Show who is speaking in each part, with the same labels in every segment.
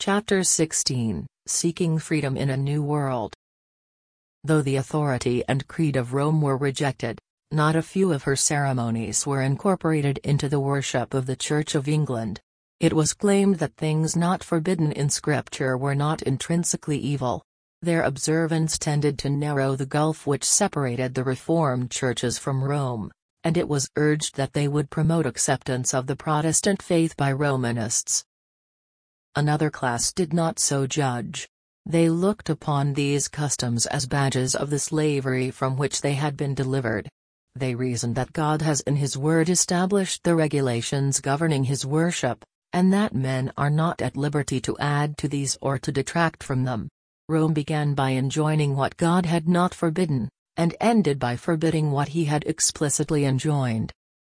Speaker 1: Chapter 16, Seeking Freedom in a New World. Though the authority and creed of Rome were rejected, not a few of her ceremonies were incorporated into the worship of the Church of England. It was claimed that things not forbidden in Scripture were not intrinsically evil. Their observance tended to narrow the gulf which separated the Reformed churches from Rome, and it was urged that they would promote acceptance of the Protestant faith by Romanists. Another class did not so judge. They looked upon these customs as badges of the slavery from which they had been delivered. They reasoned that God has in His Word established the regulations governing His worship, and that men are not at liberty to add to these or to detract from them. Rome began by enjoining what God had not forbidden, and ended by forbidding what He had explicitly enjoined.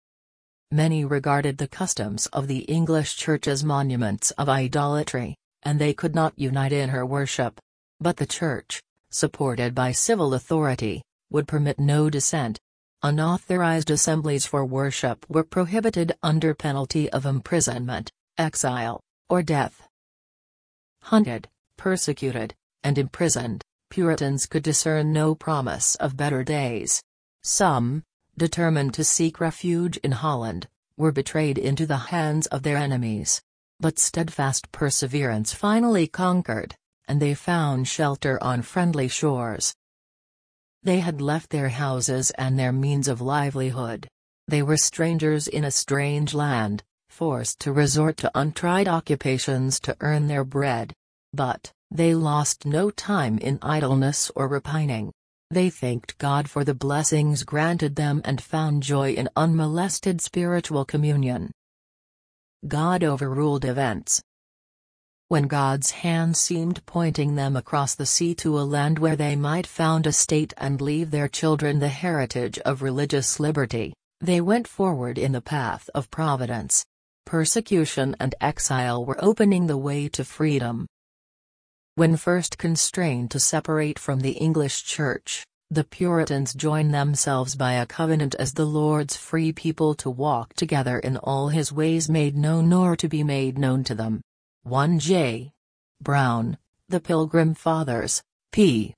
Speaker 1: Many regarded the customs of the English Church as monuments of idolatry, and they could not unite in her worship. But the Church, supported by civil authority, would permit no dissent. Unauthorized assemblies for worship were prohibited under penalty of imprisonment, exile, or death. Hunted, persecuted, and imprisoned, Puritans could discern no promise of better days. Some, determined to seek refuge in Holland, were betrayed into the hands of their enemies. But steadfast perseverance finally conquered, and they found shelter on friendly shores. They had left their houses and their means of livelihood. They were strangers in a strange land, forced to resort to untried occupations to earn their bread. But they lost no time in idleness or repining. They thanked God for the blessings granted them and found joy in unmolested spiritual communion. God overruled events. When God's hand seemed pointing them across the sea to a land where they might found a state and leave their children the heritage of religious liberty, they went forward in the path of providence. Persecution and exile were opening the way to freedom. When first constrained to separate from the English Church, the Puritans joined themselves by a covenant as the Lord's free people to walk together in all His ways made known or to be made known to them. 1 J. Brown, The Pilgrim Fathers, p.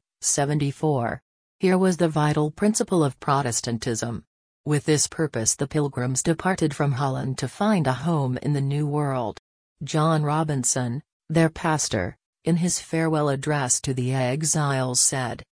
Speaker 1: 74. Here was the vital principle of Protestantism. With this purpose the Pilgrims departed from Holland to find a home in the New World. John Robinson, their pastor, in his farewell address to the exiles said,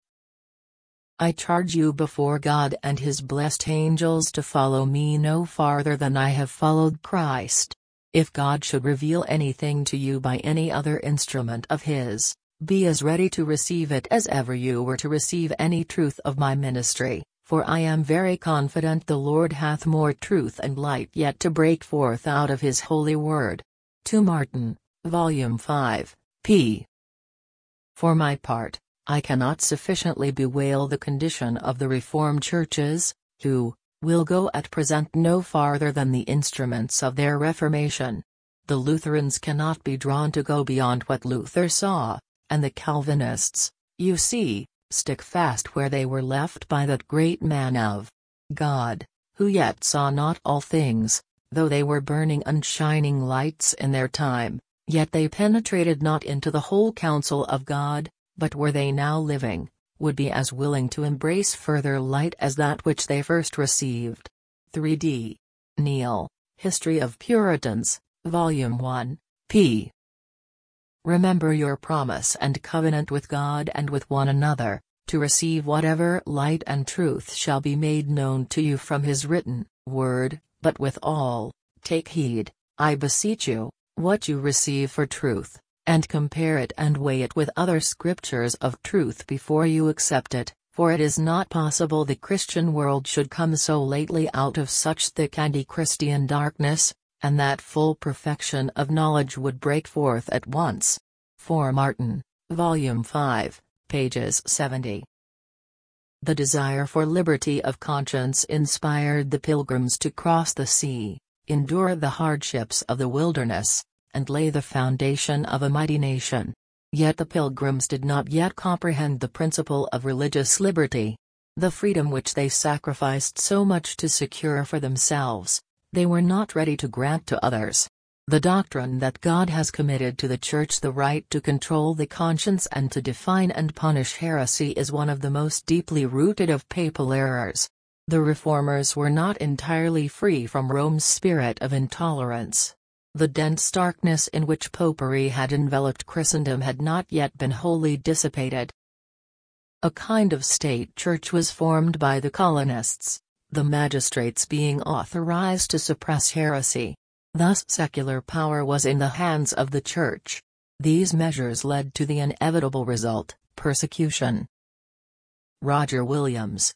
Speaker 1: "I charge you before God and His blessed angels to follow me no farther than I have followed Christ. If God should reveal anything to you by any other instrument of His, be as ready to receive it as ever you were to receive any truth of my ministry, for I am very confident the Lord hath more truth and light yet to break forth out of His holy word." 2 Martin, Volume 5, p. For my part, I cannot sufficiently bewail the condition of the Reformed churches, who will go at present no farther than the instruments of their Reformation. The Lutherans cannot be drawn to go beyond what Luther saw, and the Calvinists, you see, stick fast where they were left by that great man of God, who yet saw not all things, though they were burning and shining lights in their time, yet they penetrated not into the whole counsel of God, but were they now living, would be as willing to embrace further light as that which they first received. 3d. Neale, History of Puritans, Volume 1, p. Remember your promise and covenant with God and with one another, to receive whatever light and truth shall be made known to you from His written word, but withal, take heed, I beseech you, what you receive for truth, and compare it and weigh it with other scriptures of truth before you accept it, for it is not possible the Christian world should come so lately out of such thick anti-Christian darkness, and that full perfection of knowledge would break forth at once. 4 Martin, Volume 5, pages 70. The desire for liberty of conscience inspired the Pilgrims to cross the sea, endure the hardships of the wilderness, and lay the foundation of a mighty nation. Yet the Pilgrims did not yet comprehend the principle of religious liberty. The freedom which they sacrificed so much to secure for themselves, they were not ready to grant to others. The doctrine that God has committed to the Church the right to control the conscience and to define and punish heresy is one of the most deeply rooted of papal errors. The Reformers were not entirely free from Rome's spirit of intolerance. The dense darkness in which popery had enveloped Christendom had not yet been wholly dissipated. A kind of state church was formed by the colonists, the magistrates being authorized to suppress heresy. Thus secular power was in the hands of the Church. These measures led to the inevitable result, persecution. Roger Williams.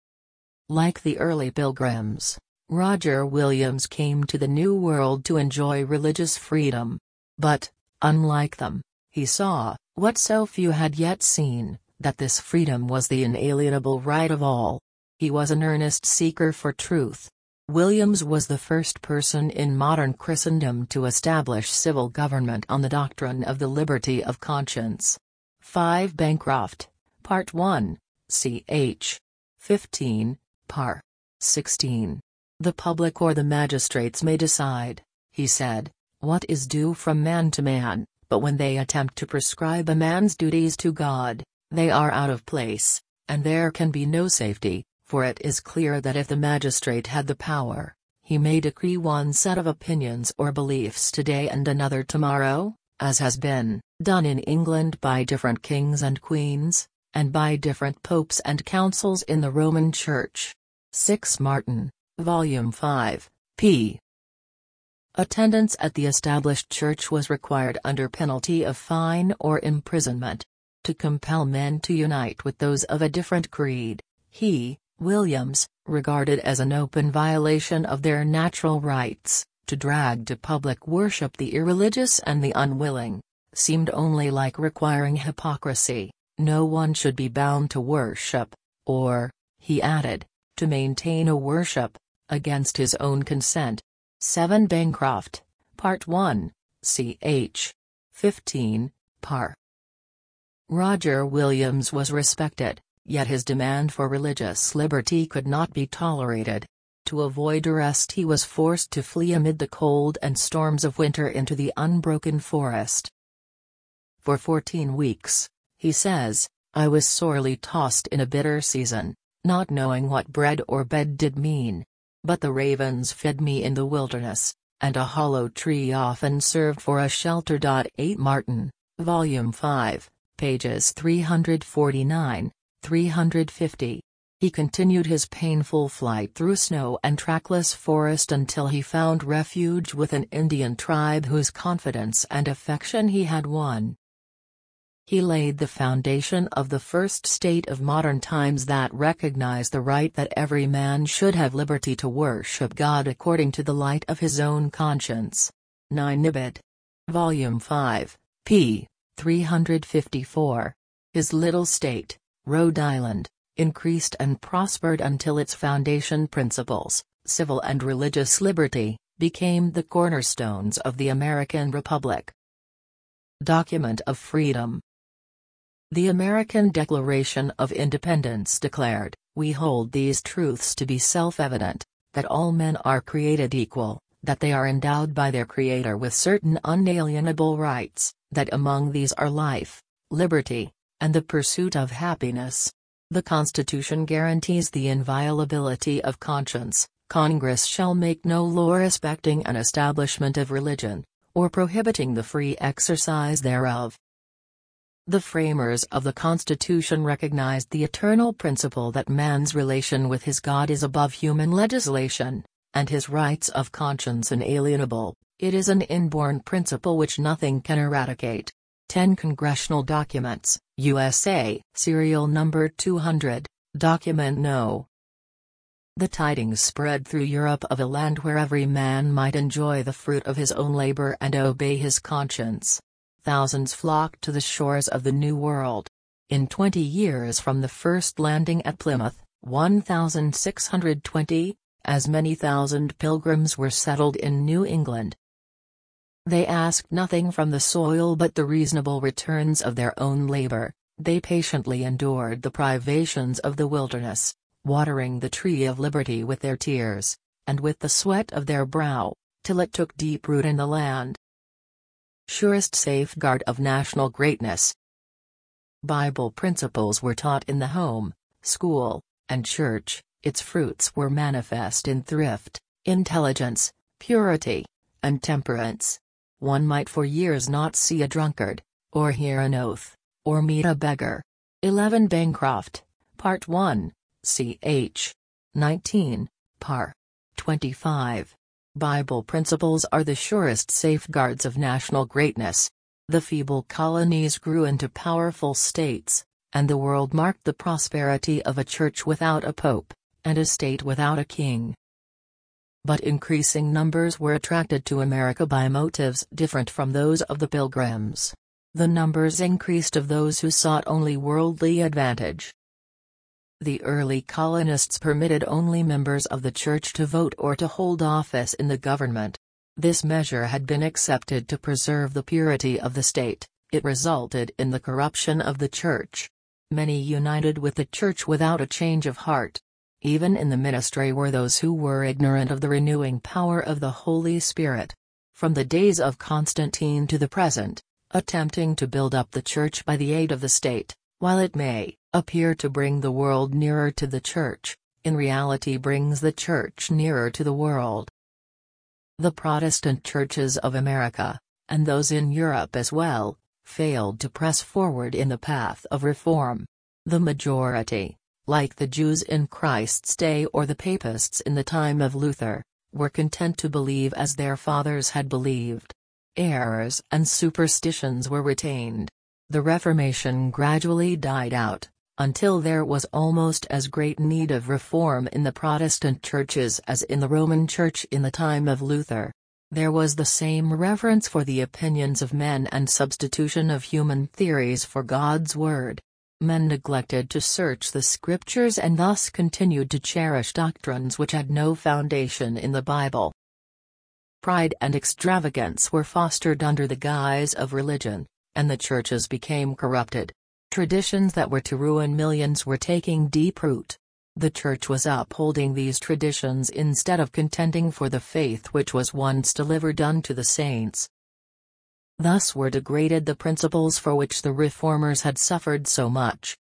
Speaker 1: Like the early Pilgrims, Roger Williams came to the New World to enjoy religious freedom. But, unlike them, he saw, what so few had yet seen, that this freedom was the inalienable right of all. He was an earnest seeker for truth. Williams was the first person in modern Christendom to establish civil government on the doctrine of the liberty of conscience. 5 Bancroft, Part 1, ch. 15, par. 16. The public or the magistrates may decide, he said, what is due from man to man, but when they attempt to prescribe a man's duties to God, they are out of place, and there can be no safety. For it is clear that if the magistrate had the power, he may decree one set of opinions or beliefs today and another tomorrow, as has been done in England by different kings and queens, and by different popes and councils in the Roman Church. 6 Martin, Volume 5, p. Attendance at the established church was required under penalty of fine or imprisonment. To compel men to unite with those of a different creed, he, Williams, regarded as an open violation of their natural rights. To drag to public worship the irreligious and the unwilling, seemed only like requiring hypocrisy. No one should be bound to worship, or, he added, to maintain a worship, against his own consent. 7 Bancroft, Part 1, ch. 15, par. Roger Williams was respected. Yet his demand for religious liberty could not be tolerated. To avoid arrest he was forced to flee amid the cold and storms of winter into the unbroken forest. For 14 weeks, he says, I was sorely tossed in a bitter season, not knowing what bread or bed did mean. But the ravens fed me in the wilderness, and a hollow tree often served for a shelter. 8 Martin, Volume 5, pages 349. 350. He continued his painful flight through snow and trackless forest until he found refuge with an Indian tribe whose confidence and affection he had won. He laid the foundation of the first state of modern times that recognized the right that every man should have liberty to worship God according to the light of his own conscience. 9 Ibid. Volume 5, p. 354. His little state, Rhode Island, increased and prospered until its foundation principles, civil and religious liberty, became the cornerstones of the American Republic. Document of Freedom. The American Declaration of Independence declared, "We hold these truths to be self-evident, that all men are created equal, that they are endowed by their Creator with certain unalienable rights, that among these are life, liberty, and the pursuit of happiness. The Constitution guarantees the inviolability of conscience. Congress shall make no law respecting an establishment of religion, or prohibiting the free exercise thereof." The framers of the Constitution recognized the eternal principle that man's relation with his God is above human legislation, and his rights of conscience inalienable. It is an inborn principle which nothing can eradicate. 10 Congressional Documents, USA, Serial Number 200, Document No. The tidings spread through Europe of a land where every man might enjoy the fruit of his own labor and obey his conscience. Thousands flocked to the shores of the New World. In 20 years from the first landing at Plymouth, 1,620, as many thousand pilgrims were settled in New England. They asked nothing from the soil but the reasonable returns of their own labor. They patiently endured the privations of the wilderness, watering the tree of liberty with their tears, and with the sweat of their brow. till it took deep root in the land. Surest safeguard of national greatness. Bible principles were taught in the home, school, and church. Its fruits were manifest in thrift, intelligence, purity, and temperance. One might for years not see a drunkard, or hear an oath, or meet a beggar. 11 Bancroft, Part 1, ch. 19, par. 25. Bible principles are the surest safeguards of national greatness. The feeble colonies grew into powerful states, and the world marked the prosperity of a church without a pope, and a state without a king. But increasing numbers were attracted to America by motives different from those of the Pilgrims. The numbers increased of those who sought only worldly advantage. The early colonists permitted only members of the church to vote or to hold office in the government. This measure had been accepted to preserve the purity of the state. It resulted in the corruption of the church. Many united with the church without a change of heart. Even in the ministry were those who were ignorant of the renewing power of the Holy Spirit. From the days of Constantine to the present, attempting to build up the church by the aid of the state, while it may appear to bring the world nearer to the church, in reality brings the church nearer to the world. The Protestant churches of America, and those in Europe as well, failed to press forward in the path of reform. The majority, like the Jews in Christ's day or the Papists in the time of Luther, were content to believe as their fathers had believed. Errors and superstitions were retained. The Reformation gradually died out, until there was almost as great need of reform in the Protestant churches as in the Roman Church in the time of Luther. There was the same reverence for the opinions of men and substitution of human theories for God's word. Men neglected to search the scriptures and thus continued to cherish doctrines which had no foundation in the Bible. Pride and extravagance were fostered under the guise of religion, and the churches became corrupted. Traditions that were to ruin millions were taking deep root. The church was upholding these traditions instead of contending for the faith which was once delivered unto the saints. Thus were degraded the principles for which the reformers had suffered so much.